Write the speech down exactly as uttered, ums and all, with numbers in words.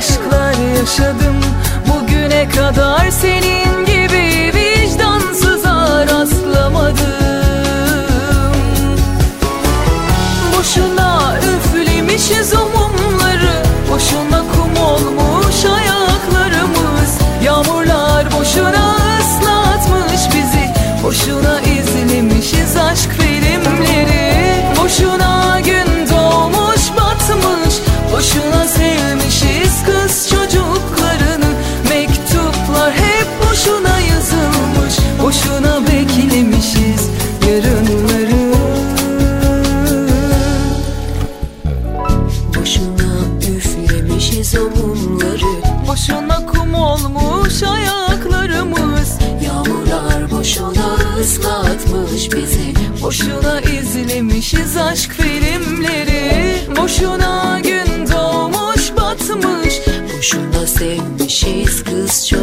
aşklar yaşadım bugüne kadar, senin gibi vicdansıza rastlamadım. Boşuna üflemişiz o mumları, boşuna kum olmuş ayaklarımız. Yağmurlar boşuna ıslatmış bizi, boşuna izlemişiz aşk filmleri. Boşuna gün doğmuş batmış, boşuna sevmişiz kız çocuklarını. Mektuplar hep boşuna yazılmış, boşuna beklemişiz yarınları. Boşuna üflemişiz o mumları, boşuna kum olmuş ayaklarımız. yağmurlar boşuna ıslatmış bizi, Boşuna izlemişiz aşk filmleri. Boşuna gün doğmuş batmış, boşuna sevmişiz kız çok